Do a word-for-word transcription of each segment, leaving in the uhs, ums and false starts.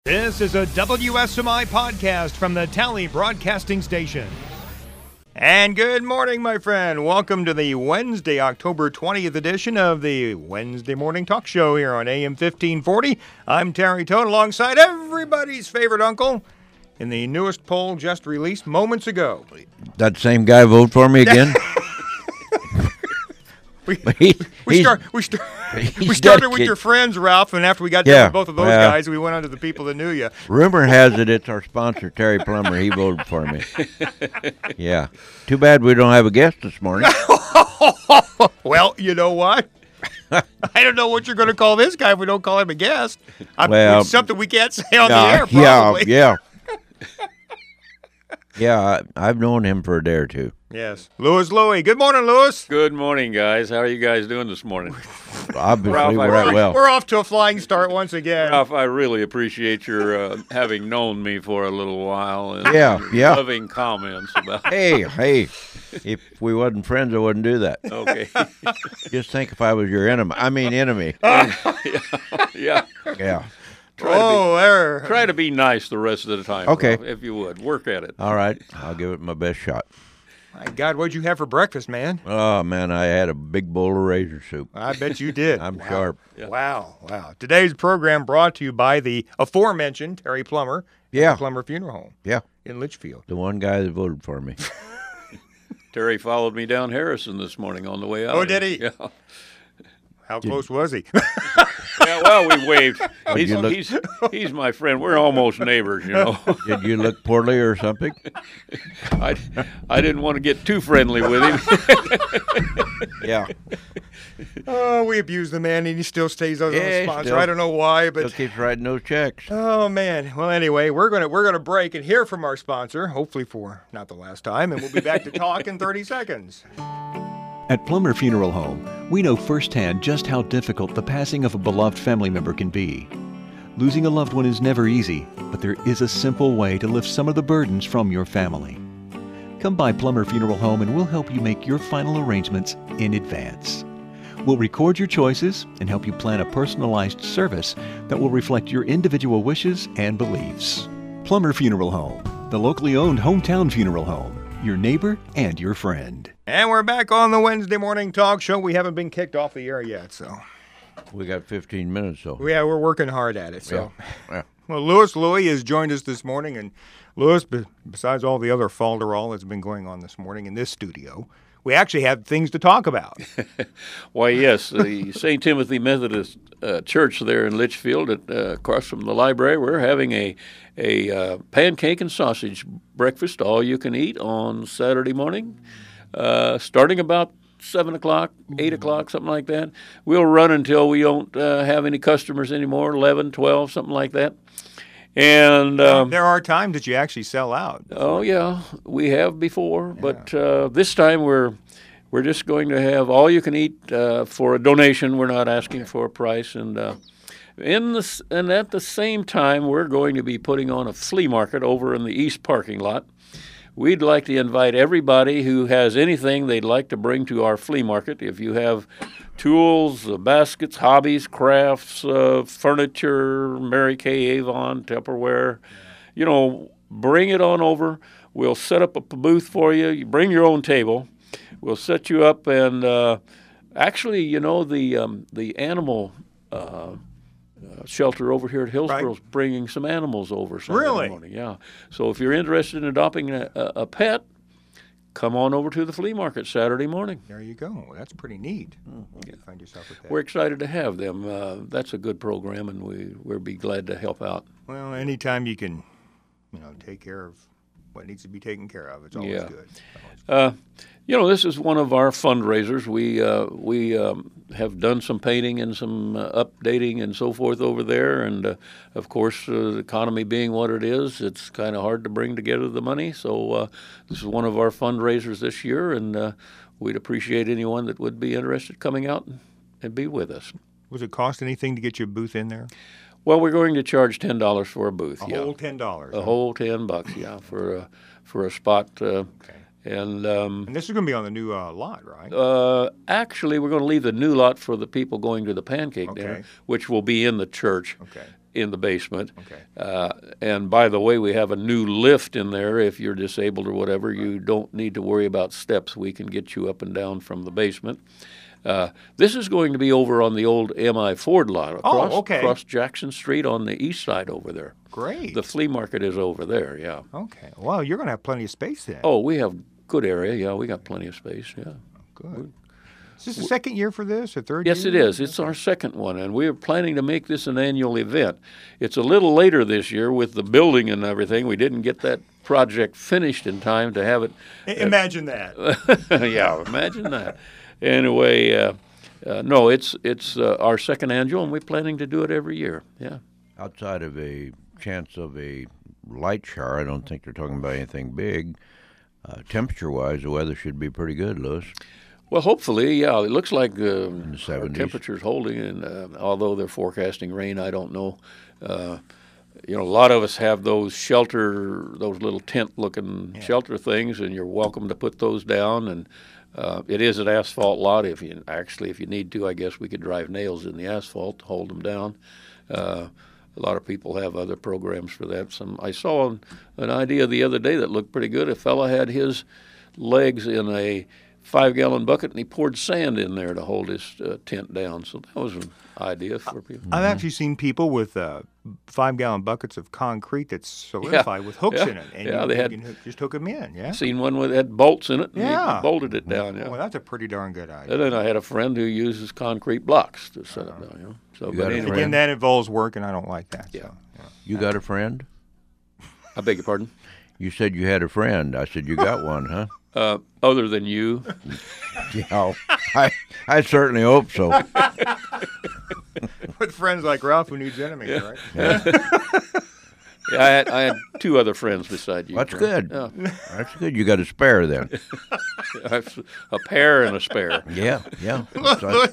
This is a W S M I podcast from the Tally Broadcasting Station. And good morning, my friend. Welcome to the Wednesday, October twentieth edition of the Wednesday Morning Talk Show here on A M fifteen forty. I'm Terry Tone alongside everybody's favorite uncle in the newest poll just released moments ago. That same guy vote for me again? we, he, we, start, we, start, we started with your friends, Ralph, and after we got done yeah, with both of those well, guys, we went on to the people that knew you. Rumor has it it's our sponsor, Terry Plummer. He voted for me. Yeah. Too bad we don't have a guest this morning. Well, you know what? I don't know what you're going to call this guy if we don't call him a guest. I'm, Well, it's something we can't say on yeah, the air, probably. Yeah, yeah. Yeah, I, I've known him for a day or two. Yes. Louis Louie. Good morning, Louis. Good morning, guys. How are you guys doing this morning? Obviously, Ralph, we're I- at well. We're off to a flying start once again. Ralph, I really appreciate your uh, having known me for a little while and Yeah, your yeah. loving comments about Hey, hey, if we wasn't friends, I wouldn't do that. Okay. Just think if I was your enemy. I mean, enemy. yeah. yeah. Yeah. Try, to Oh, there. be, try to be nice the rest of the time, Okay. Ralph, if you would. Work at it. All right. I'll give it my best shot. My God, what'd you have for breakfast, man? Oh, man, I had a big bowl of razor soup. I bet you did. I'm Wow. sharp. Yeah. Wow, wow. Today's program brought to you by the aforementioned Terry Plummer, Yeah. Plummer Funeral Home Yeah. in Litchfield. The one guy that voted for me. Terry followed me down Harrison this morning on the way out. Oh, did he? Yeah. How close was he? Yeah, well, we waved. He's, you look- he's, he's my friend. We're almost neighbors, you know. Did you look poorly or something? I, I didn't want to get too friendly with him. Yeah. Oh, we abuse the man, and he still stays as Yeah, a sponsor. still- I don't know why, Still but keeps writing those checks. oh man. Well, anyway, we're gonna we're gonna break and hear from our sponsor, hopefully for not the last time, and we'll be back to talk in thirty seconds. At Plummer Funeral Home, we know firsthand just how difficult the passing of a beloved family member can be. Losing a loved one is never easy, but there is a simple way to lift some of the burdens from your family. Come by Plummer Funeral Home and we'll help you make your final arrangements in advance. We'll record your choices and help you plan a personalized service that will reflect your individual wishes and beliefs. Plummer Funeral Home, the locally owned hometown funeral home, your neighbor and your friend. And we're back on the Wednesday morning talk show. We haven't been kicked off the air yet, so We got fifteen minutes, though. yeah, we're working hard at it. So, Yeah. well, Louis Louie has joined us this morning, and Louis, be- besides all the other falderall that's been going on this morning in this studio, we actually have things to talk about. Why, yes, the Saint Timothy Methodist uh, Church there in Litchfield, at, uh, across from the library, we're having a a uh, pancake and sausage breakfast, all you can eat, on Saturday morning, uh, starting about seven o'clock, eight o'clock, something like that. We'll run until we don't uh, have any customers anymore, eleven, twelve, something like that. And um, There are times that you actually sell out. oh yeah, we have before, but uh, this time we're we're just going to have all you can eat uh, for a donation. We're not asking for a price, and uh, in the s- and at the same time we're going to be putting on a flea market over in the east parking lot. We'd like to invite everybody who has anything they'd like to bring to our flea market. If you have tools, uh, baskets, hobbies, crafts, uh, furniture, Mary Kay Avon, Tupperware, you know, bring it on over. We'll set up a p- booth for you. You bring your own table. We'll set you up, and uh, actually, you know, the um, the animal uh, uh, shelter over here at Hillsborough is bringing some animals over Saturday Really? morning. Yeah. So if you're interested in adopting a, a, a pet, come on over to the flea market Saturday morning. There you go. That's pretty neat. You find yourself with that. We're excited to have them. Uh, that's a good program, and we we'll be glad to help out. Well, anytime you can, you know, take care of what needs to be taken care of, it's always Yeah. good. Uh, you know, this is one of our fundraisers. We uh, we um, have done some painting and some uh, updating and so forth over there, and uh, of course, uh, the economy being what it is, it's kind of hard to bring together the money. So uh, this is one of our fundraisers this year, and uh, we'd appreciate anyone that would be interested coming out and, and be with us. Was it cost anything to get your booth in there? Well, we're going to charge ten dollars for a booth. A yeah. whole ten dollars. A whole ten bucks, yeah, for a for a spot. Uh, Okay. And um, And this is going to be on the new uh, lot, right? uh, actually, we're going to leave the new lot for the people going to the pancake Okay. dinner, which will be in the church. Okay. in the basement. Okay. Uh, and by the way, we have a new lift in there. If you're disabled or whatever, you don't need to worry about steps. We can get you up and down from the basement. Uh, this is going to be over on the old M I Ford lot across, okay. across Jackson Street on the east side over there. Great. The flea market is over there, yeah. Okay. Well, you're going to have plenty of space then. Oh, we have good area. Yeah, we got plenty of space, yeah. Good. Is this the second year for this, or third Yes, year? it is. It's our second one, and we're planning to make this an annual event. It's a little later this year with the building and everything. We didn't get that project finished in time to have it. I- Imagine that. Yeah, imagine that. Anyway, uh, uh, no, it's it's uh, our second annual, and we're planning to do it every year. Yeah. Outside of a chance of a light shower, I don't think they're talking about anything big. Uh, temperature-wise, the weather should be pretty good, Lewis. Well, hopefully, yeah. It looks like uh, the our seventies. temperature's holding, and uh, although they're forecasting rain, I don't know. Uh, you know, a lot of us have those shelter, those little tent-looking Yeah. shelter things, and you're welcome to put those down. And uh, it is an asphalt lot. If you actually, if you need to, I guess we could drive nails in the asphalt to hold them down. Uh, a lot of people have other programs for that. Some I saw an, an idea the other day that looked pretty good. A fella had his legs in a five-gallon bucket, and he poured sand in there to hold his uh, tent down. So that was an idea for people. I've actually seen people with uh, five-gallon buckets of concrete that's solidified with hooks yeah, in it, and yeah, you, they you had- can hook, just hook them in. Yeah. Seen one with had bolts in it, and Yeah. he bolted it down. Yeah. Well, that's a pretty darn good idea. And then I had a friend who uses concrete blocks to set it down. You know? So, You but got a anyway, Again, friend? that involves work, and I don't like that. Yeah. So, yeah. You got a friend? I beg your pardon. You said you had a friend. I said you got one, huh? Uh, other than you, Yeah, I I certainly hope so. With friends like Ralph, who needs enemies, right? yeah, I had I had two other friends beside you. That's Fred. good. Yeah, That's good. You got a spare then. I have a pair and a spare. Yeah, yeah. That's,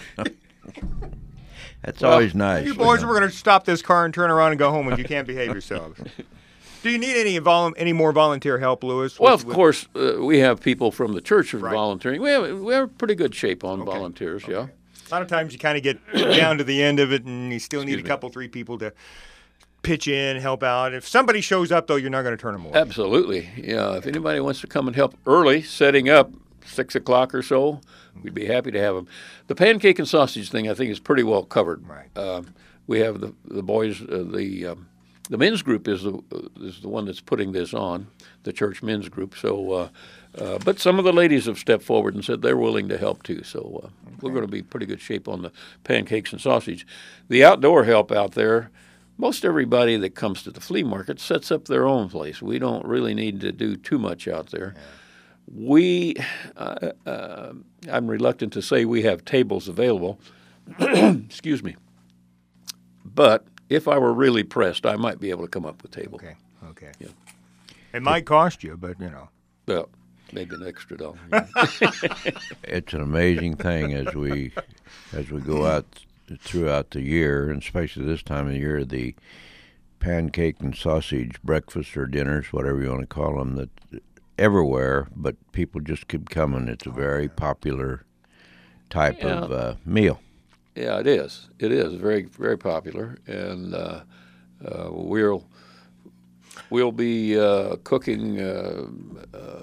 that's Well, always nice. You boys, we're going to stop this car and turn around and go home if you can't behave yourselves. Do you need any vol- any more volunteer help, Lewis? Well, with- of with- course, uh, we have people from the church who are Right. volunteering. We have we have pretty good shape on Okay. volunteers. Yeah. A lot of times you kind of get down to the end of it, and you still need Excuse a me. couple, three people to pitch in, help out. If somebody shows up, though, you're not going to turn them away. Absolutely. Yeah. If anybody wants to come and help early, setting up six o'clock or so, we'd be happy to have them. The pancake and sausage thing, I think, is pretty well covered. Right. Um, we have the the boys. Uh, the um, the men's group is the uh, is the one that's putting this on, the church men's group. So, uh, uh, but some of the ladies have stepped forward and said they're willing to help too. So uh, we're going to be pretty good shape on the pancakes and sausage. The outdoor help out there. Most everybody that comes to the flea market sets up their own place. We don't really need to do too much out there. We, uh, uh, I'm reluctant to say we have tables available. Excuse me. But if I were really pressed, I might be able to come up with tables. Okay, okay. Yeah. It might cost you, but, you know. Well, maybe an extra dollar. It's an amazing thing as we as we go out throughout the year, and especially this time of the year, the pancake and sausage breakfasts or dinners, whatever you want to call them, that everywhere, but people just keep coming. It's a very popular type Yeah. of uh, meal. Yeah, it is. It is very, very popular, and uh, uh, we'll we'll be uh, cooking uh, uh,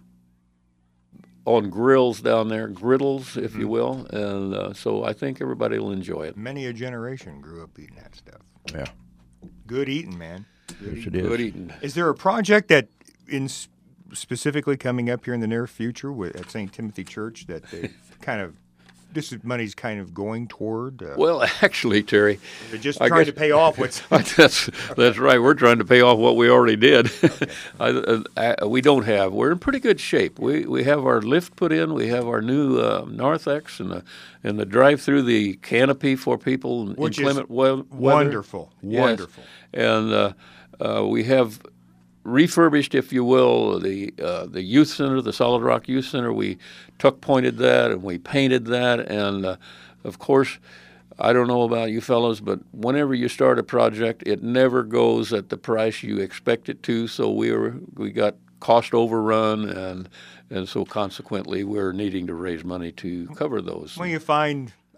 on grills down there, griddles, if you will, and uh, so I think everybody will enjoy it. Many a generation grew up eating that stuff. Yeah, Good eating, man. Good yes eating. it is. Good eating. Is there a project that in s- specifically coming up here in the near future with, at Saint Timothy Church that they kind of this is money's kind of going toward? Uh, Well, actually, Terry, they're just I trying guess- to pay off what's. that's that's right. We're trying to pay off what we already did. I, uh, I, we don't have. We're in pretty good shape. We we have our lift put in. We have our new uh, Narthex and the and the drive through the canopy for people in Which is inclement we- weather. Wonderful, Yes. wonderful. And uh, uh, we have refurbished, if you will, the uh, the youth center, the Solid Rock Youth Center. We tuck pointed that and we painted that, and uh, of course, I don't know about you fellows, but whenever you start a project, it never goes at the price you expect it to. So we were we got cost overrun, and and so consequently, we're needing to raise money to cover those. When you find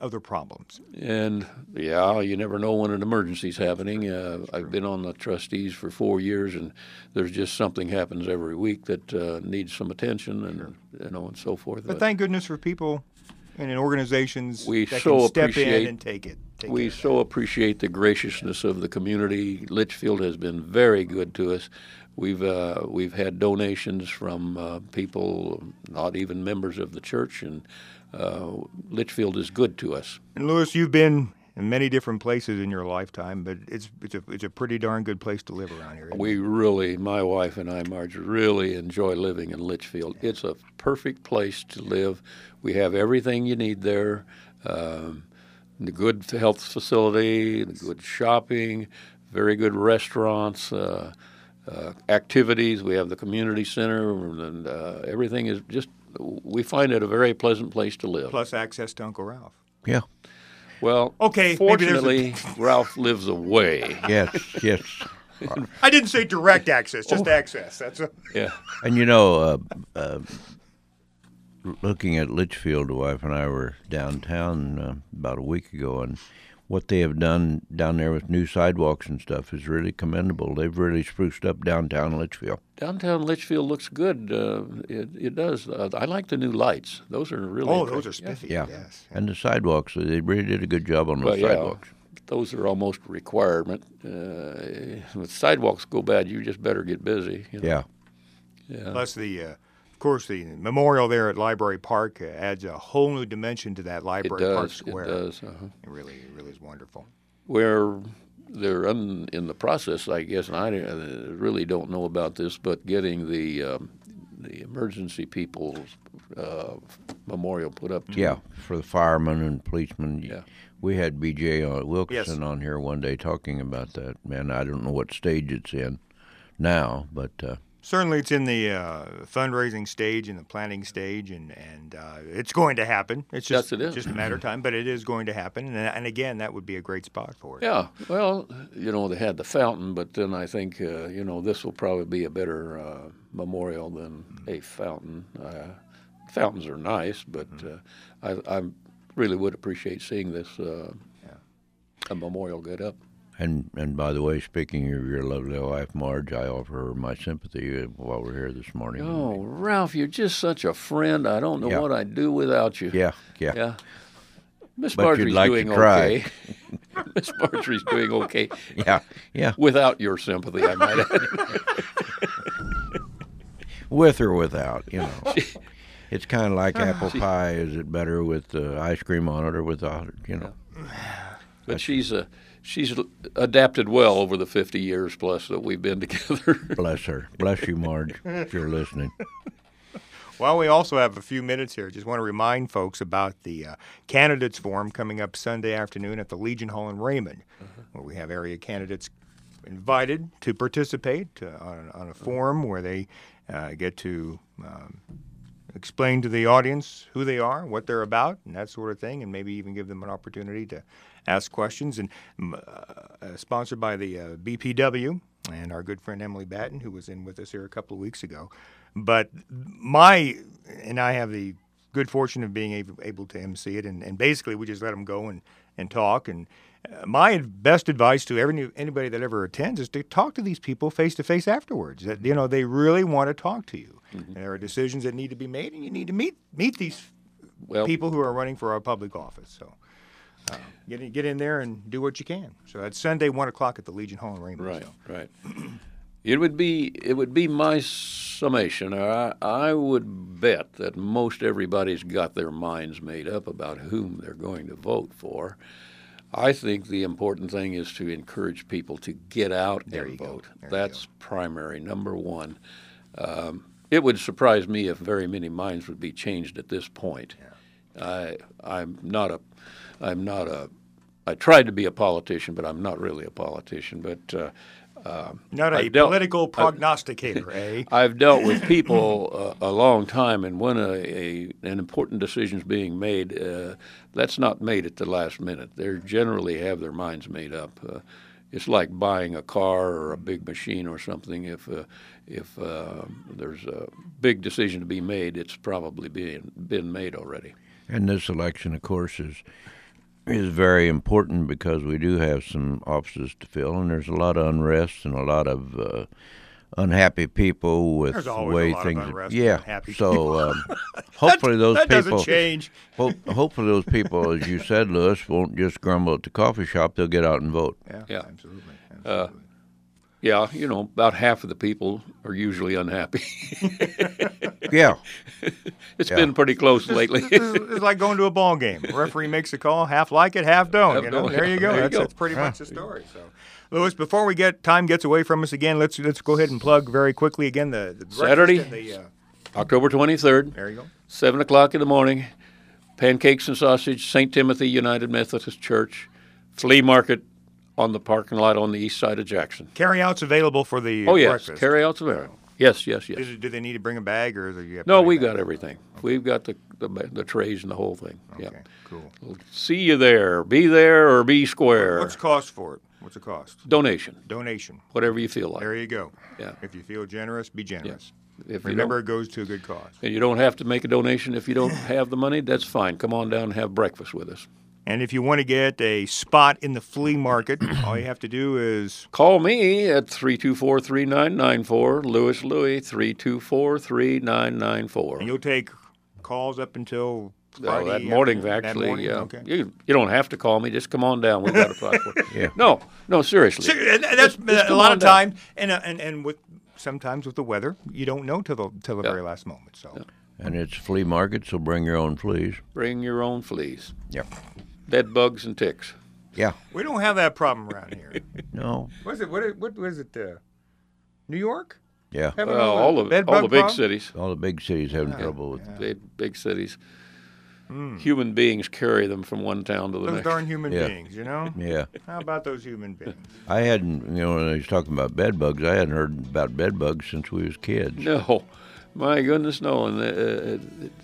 other problems. And, yeah, you never know when an emergency's happening. Uh, I've been on the trustees for four years, and there's just something happens every week that uh, needs some attention and, you know, and so forth. But thank goodness for people and in organizations we that so can step appreciate, in and take it. Take we so appreciate the graciousness of the community. Litchfield has been very good to us. We've uh, we've had donations from uh, people not even members of the church, and uh, Litchfield is good to us. And Louis, you've been in many different places in your lifetime, but it's it's a it's a pretty darn good place to live around here. We really, my wife and I, Marge, really enjoy living in Litchfield. It's a perfect place to live. We have everything you need there. Um, the good health facility, the good shopping, very good restaurants. Uh, Uh, activities. We have the community center, and uh, everything is just, we find it a very pleasant place to live. Plus access to Uncle Ralph. Yeah. Well, okay, fortunately, a... Ralph lives away. Yes, yes. I didn't say direct access, just oh. access. That's a... Yeah. And you know, uh, uh, looking at Litchfield, the wife and I were downtown uh, about a week ago, and what they have done down there with new sidewalks and stuff is really commendable. They've really spruced up downtown Litchfield. Downtown Litchfield looks good. Uh, it, it does. Uh, I like the new lights. Those are really Oh, those are spiffy, yeah. yes. And the sidewalks, they really did a good job on those well, sidewalks. Yeah, those are almost a requirement. Uh, if sidewalks go bad, you just better get busy. You know? Yeah. Yeah. Plus the... Uh, Of course, the memorial there at Library Park uh, adds a whole new dimension to that Library it does, Park Square. It does. Uh-huh. It really, it really is wonderful. We're they're un, in the process, I guess, and I really don't know about this, but getting the um, the emergency people's uh, memorial put up. To yeah, for the firemen and policemen. Yeah. We had B J Wilkerson yes. on here one day talking about that. Man, I don't know what stage it's in now, but. Uh, Certainly, it's in the uh, fundraising stage and the planning stage, and and uh, it's going to happen. It's just yes, it is. just a matter of time, but it is going to happen. And, and again, that would be a great spot for it. Yeah. Well, you know, they had the fountain, but then I think uh, you know this will probably be a better uh, memorial than a fountain. Uh, fountains are nice, but uh, I, I really would appreciate seeing this uh, yeah. a memorial get up. And and by the way, speaking of your lovely wife, Marge, I offer her my sympathy while we're here this morning. Oh, Ralph, you're just such a friend. I don't know yeah. what I'd do without you. Yeah, yeah. Yeah. Miss But Marjorie's you'd like doing to cry. okay. Miss Marjorie's doing okay. Yeah, yeah. Without your sympathy, I might add. With or without, you know. It's kind of like apple pie. Is it better with uh, ice cream on it or without it, you know? But she's a... She's adapted well over the fifty years plus that we've been together. Bless her. Bless you, Marge, if you're listening. Well, we also have a few minutes here. Just want to remind folks about the uh, candidates forum coming up Sunday afternoon at the Legion Hall in Raymond, uh-huh. where we have area candidates invited to participate uh, on, on a forum where they uh, get to um, explain to the audience who they are, what they're about, and that sort of thing, and maybe even give them an opportunity to ask questions. And uh, uh, sponsored by the uh, B P W and our good friend Emily Batten, who was in with us here a couple of weeks ago. But my, and I have the good fortune of being able, able to emcee it, and, and basically we just let them go and, and talk. And uh, my best advice to every, anybody that ever attends is to talk to these people face-to-face afterwards. That, you know, they really want to talk to you. Mm-hmm. There are decisions that need to be made, and you need to meet meet these well, people who are running for our public office. So uh, get in, get in there and do what you can. So that's Sunday, one o'clock at the Legion Hall in Rainbow. Right, so. right. It would be it would be my summation. I, I would bet that most everybody's got their minds made up about whom they're going to vote for. I think the important thing is to encourage people to get out there and vote. That's That's primary, number one. Um, it would surprise me if very many minds would be changed at this point. Yeah. I I'm not a I'm not a I tried to be a politician, but I'm not really a politician. But uh, uh, not a dealt, political prognosticator, I've, eh? I've dealt with people uh, a long time, and when a, a an important decision is being made, uh, that's not made at the last minute. They generally have their minds made up. Uh, it's like buying a car or a big machine or something. If uh, if uh, there's a big decision to be made, it's probably being been made already. And this election, of course, is is very important because we do have some offices to fill, and there's a lot of unrest and a lot of uh, unhappy people with There's the always way a lot things. of unrest yeah. and unhappy so um, hopefully those that people. doesn't change. Ho- hopefully those people, as you said, Lewis, won't just grumble at the coffee shop. They'll get out and vote. Yeah, Yeah. absolutely. Uh, absolutely. Yeah, you know, about half of the people are usually unhappy. Yeah. It's Yeah. been pretty close lately. This is, this is like going to a ball game. The referee makes a call, half like it, half don't. Half you know? don't. There you go. There you that's, go. that's pretty much the story. So, Lewis, before we get time gets away from us again, let's let's go ahead and plug very quickly again the, the breakfast Saturday? and the, uh, October twenty-third, there you go. seven o'clock in the morning, pancakes and sausage, Saint Timothy United Methodist Church, flea market on the parking lot on the east side of Jackson. Carryouts available for the Oh, yes, breakfast. carryouts available. Yes, yes, yes. Is it- do they need to bring a bag or is it you have No, plenty we of got bags? everything. We've got the, the the trays and the whole thing. Okay, Yeah. cool. See you there. Be there or be square. What's the cost for it? What's the cost? Donation, Donation. whatever you feel like. There you go. Yeah. If you feel generous, be generous. If you Remember, don't, it goes to a good cause. and you don't have to make a donation if you don't have the money. That's fine. Come on down and have breakfast with us. And if you want to get a spot in the flea market, all you have to do is Call me at three two four, three nine nine four, Lewis Louie, three two four, three nine nine four. and you'll take calls up until Oh, Friday that morning, afternoon? That actually, morning? yeah. Okay. You, you don't have to call me. Just come on down. We've got a spot for you. Yeah. No, no, seriously. Ser- and- and that's Just- just a come lot on of down. time, and uh, and and with sometimes with the weather, you don't know till the till the Yeah. very last moment. So And it's flea market, so bring your own fleas. Bring your own fleas, Yep. dead bugs and ticks. Yeah. we don't have that problem around here. No. What is it? What is, what was it? Uh, New York? Yeah. Having Well, a all the bed all the bug big problem? cities, All the big cities having trouble with. big big cities. Human beings carry them from one town to the Those next. darn human Yeah. beings, you know. Yeah. How about those human beings? I hadn't, you know, when I was talking about bed bugs, I hadn't heard about bed bugs since we was kids. No, my goodness, no. And uh,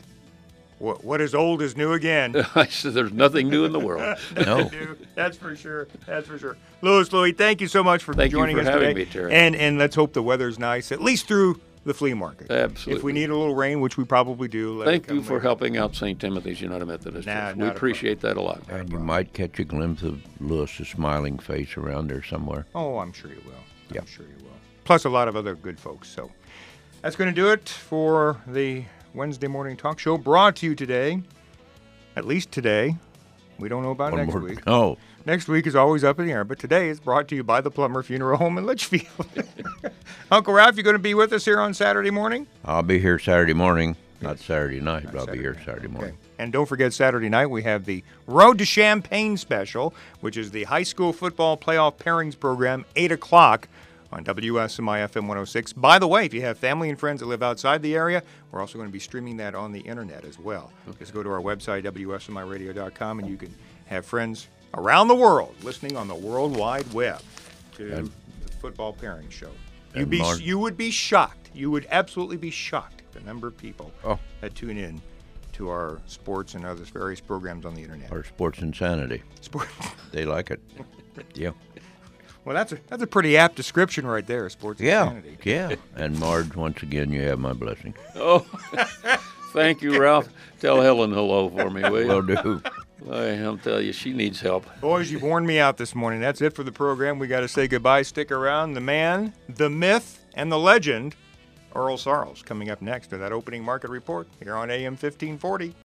What, what is old is new again. uh, I said, there's nothing new in the world. No. do. That's for sure. That's for sure. Lewis, Louie, thank you so much for Thank you joining for us having today. me, Terry. And and let's hope the weather's nice, at least through the flea market. Absolutely. If we need a little rain, which we probably do, let it Thank come you for later. helping out Saint Timothy's United Methodist Nah, Church. not We a appreciate that a lot. And you might catch a glimpse of Lewis's smiling face around there somewhere. Oh, I'm sure you will. Yeah. I'm sure you will. Plus a lot of other good folks. So that's going to do it for the Wednesday morning talk show brought to you today. At least today. We don't know about One next more. week. Oh, Next week is always up in the air, but today is brought to you by the Plummer Funeral Home in Litchfield. Uncle Ralph, you going to be with us here on Saturday morning? I'll be here Saturday morning. Not Saturday night, but I'll Saturday be here night. Saturday morning. And don't forget, Saturday night we have the Road to Champaign special, which is the high school football playoff pairings program, eight o'clock on W S M I F M one oh six. By the way, if you have family and friends that live outside the area, we're also going to be streaming that on the internet as well. Just go to our website, W S M I radio dot com, and you can have friends around the world listening on the World Wide Web to And- the football pairing show. And You'd be, Mar- you would be shocked. You would absolutely be shocked at the number of people Oh. that tune in to our sports and other various programs on the internet. Or Sports Insanity. Sport. They like it. Yeah. Well, that's a that's a pretty apt description right there, sports Yeah. insanity. Yeah. And Marge, once again, you have my blessing. Oh, thank you, Ralph. Tell Helen hello for me, will you? Will do. I'll tell you, she needs help. Boys, you've worn me out this morning. That's it for the program. We got to say goodbye. Stick around. The man, the myth, and the legend, Earl Sarles, coming up next to that opening market report here on A M fifteen forty.